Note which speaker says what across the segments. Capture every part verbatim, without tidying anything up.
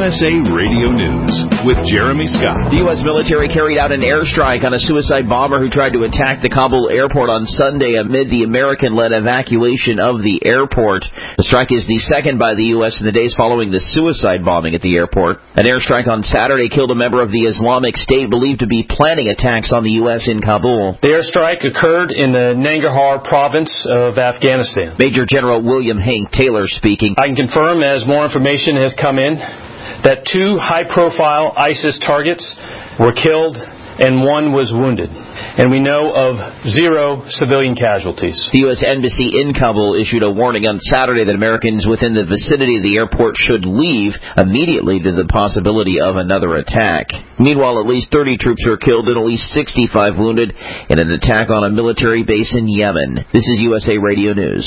Speaker 1: S A Radio News with Jeremy Scott.
Speaker 2: The U S military carried out an airstrike on a suicide bomber who tried to attack the Kabul airport on Sunday amid the American-led evacuation of the airport. The strike is the second by the U S in the days following the suicide bombing at the airport. An airstrike on Saturday killed a member of the Islamic State believed to be planning attacks on the U S in Kabul.
Speaker 3: The airstrike occurred in the Nangarhar province of Afghanistan.
Speaker 2: Major General William Hank Taylor speaking.
Speaker 3: I can confirm, as more information has come in, that two high-profile ISIS targets were killed and one was wounded. And we know of zero civilian casualties.
Speaker 2: The U S Embassy in Kabul issued a warning on Saturday that Americans within the vicinity of the airport should leave immediately to the possibility of another attack. Meanwhile, at least thirty troops were killed and at least sixty-five wounded in an attack on a military base in Yemen. This is U S A Radio News.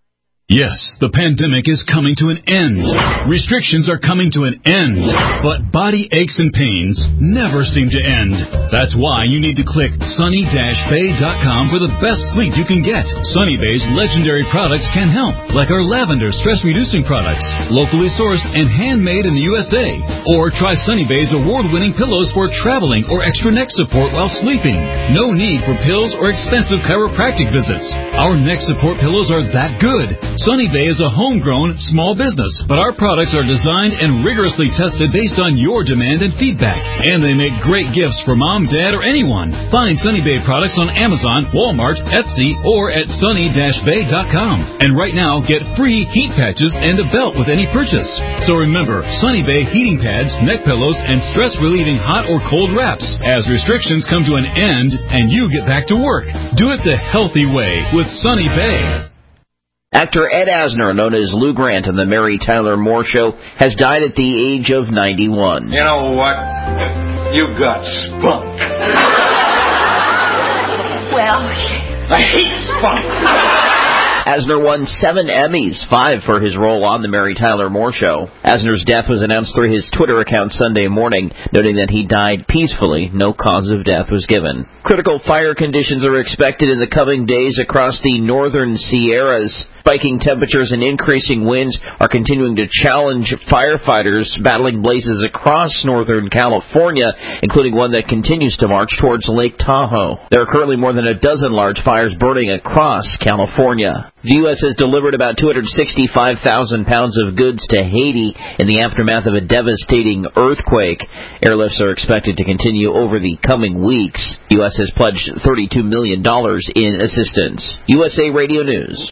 Speaker 4: Yes, the pandemic is coming to an end. Restrictions are coming to an end. But body aches and pains never seem to end. That's why you need to click sunny dash bay dot com for the best sleep you can get. Sunny Bay's legendary products can help, like our lavender stress-reducing products, locally sourced and handmade in the U S A. Or try Sunny Bay's award-winning pillows for traveling or extra neck support while sleeping. No need for pills or expensive chiropractic visits. Our neck support pillows are that good. Sunny Bay is a homegrown small business, but our products are designed and rigorously tested based on your demand and feedback. And they make great gifts for mom, dad, or anyone. Find Sunny Bay products on Amazon, Walmart, Etsy, or at sunny dash bay dot com. And right now, get free heat patches and a belt with any purchase. So remember, Sunny Bay heating pads, neck pillows, and stress-relieving hot or cold wraps. As restrictions come to an end and you get back to work, do it the healthy way with Sunny Bay.
Speaker 2: Actor Ed Asner, known as Lou Grant on the Mary Tyler Moore Show, has died at the age of ninety-one.
Speaker 5: You know what? You got spunk.
Speaker 6: Well,
Speaker 5: I hate spunk.
Speaker 2: Asner won seven Emmys, five for his role on The Mary Tyler Moore Show. Asner's death was announced through his Twitter account Sunday morning, noting that he died peacefully. No cause of death was given. Critical fire conditions are expected in the coming days across the northern Sierras. Spiking temperatures and increasing winds are continuing to challenge firefighters battling blazes across northern California, including one that continues to march towards Lake Tahoe. There are currently more than a dozen large fires burning across California. The U S has delivered about two hundred sixty-five thousand pounds of goods to Haiti in the aftermath of a devastating earthquake. Airlifts are expected to continue over the coming weeks. The U S has pledged thirty-two million dollars in assistance. U S A Radio News.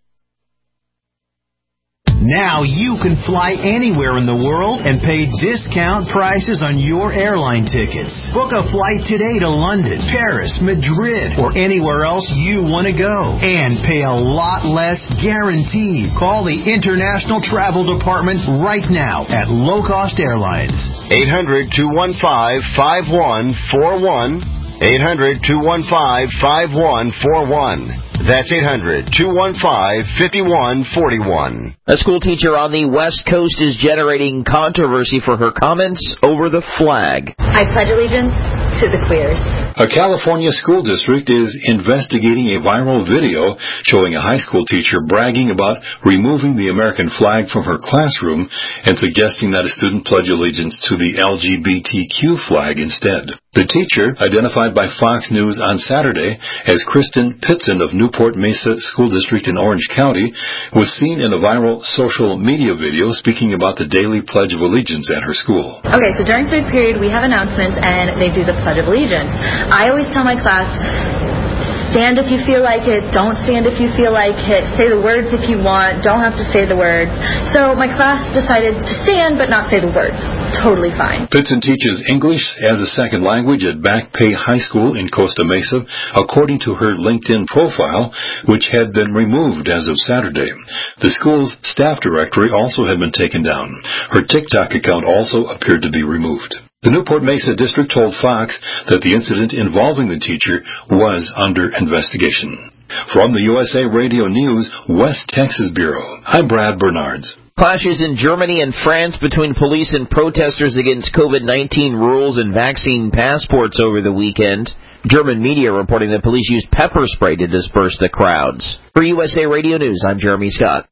Speaker 7: Now you can fly anywhere in the world and pay discount prices on your airline tickets. Book a flight today to London, Paris, Madrid, or anywhere else you want to go. And pay a lot less guaranteed. Call the International Travel Department right now at Low Cost Airlines.
Speaker 8: eight hundred, two one five, five one four one. eight hundred, two one five, five one four one. That's eight hundred, two one five, five one four one.
Speaker 2: A school teacher on the West Coast is generating controversy for her comments over the flag.
Speaker 6: I pledge allegiance to the queers.
Speaker 9: A California school district is investigating a viral video showing a high school teacher bragging about removing the American flag from her classroom and suggesting that a student pledge allegiance to the L G B T Q flag instead. The teacher, identified by Fox News on Saturday as Kristen Pitson of Newport Mesa School District in Orange County, was seen in a viral social media video speaking about the daily Pledge of Allegiance at her school.
Speaker 6: Okay, so during third period, we have announcements, and they do the Pledge of Allegiance. I always tell my class, stand if you feel like it, don't stand if you feel like it, say the words if you want, don't have to say the words. So my class decided to stand but not say the words. Totally fine.
Speaker 9: Pitson teaches English as a second language at Back Bay High School in Costa Mesa, according to her LinkedIn profile, which had been removed as of Saturday. The school's staff directory also had been taken down. Her TikTok account also appeared to be removed. The Newport Mesa District told Fox that the incident involving the teacher was under investigation. From the U S A Radio News West Texas Bureau, I'm Brad Bernards.
Speaker 2: Clashes in Germany and France between police and protesters against COVID nineteen rules and vaccine passports over the weekend. German media reporting that police used pepper spray to disperse the crowds. For U S A Radio News, I'm Jeremy Scott.